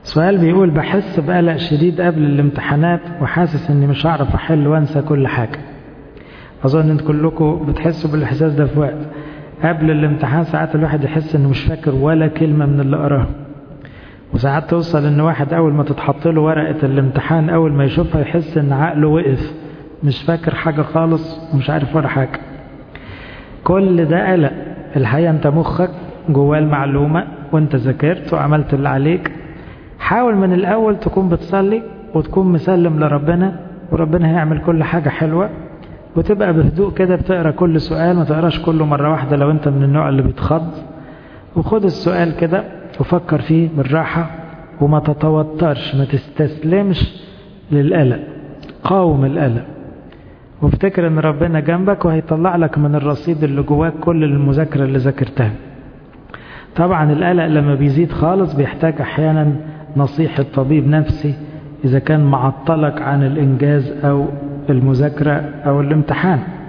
سؤال بيقول: بحس بقلق شديد قبل الامتحانات وحاسس اني مش هعرف احل وانسى كل حاجة. اظن ان كلكم بتحسوا بالاحساس ده في وقت قبل الامتحان. ساعات الواحد يحس انه مش فاكر ولا كلمة من اللي قراه، وساعات توصل ان واحد اول ما تتحط له ورقة الامتحان اول ما يشوفها يحس ان عقله وقف، مش فاكر حاجة خالص ومش عارف ولا حاجة. كل ده قلق. الحقيقة انت مخك جواه المعلومة وانت ذاكرت وعملت اللي عليك. حاول من الاول تكون بتصلي وتكون مسلم لربنا، وربنا هيعمل كل حاجة حلوة، وتبقى بهدوء كده بتقرأ كل سؤال، ما تقراش كله مرة واحدة لو انت من النوع اللي بيتخض. وخد السؤال كده وفكر فيه بالراحة وما تتوترش، ما تستسلمش للقلق، قاوم القلق وافتكر ان ربنا جنبك وهيطلع لك من الرصيد اللي جواك كل المذاكرة اللي ذاكرتها. طبعا القلق لما بيزيد خالص بيحتاج احيانا نصيحة طبيب نفسي إذا كان معطلك عن الإنجاز أو المذاكرة أو الامتحان.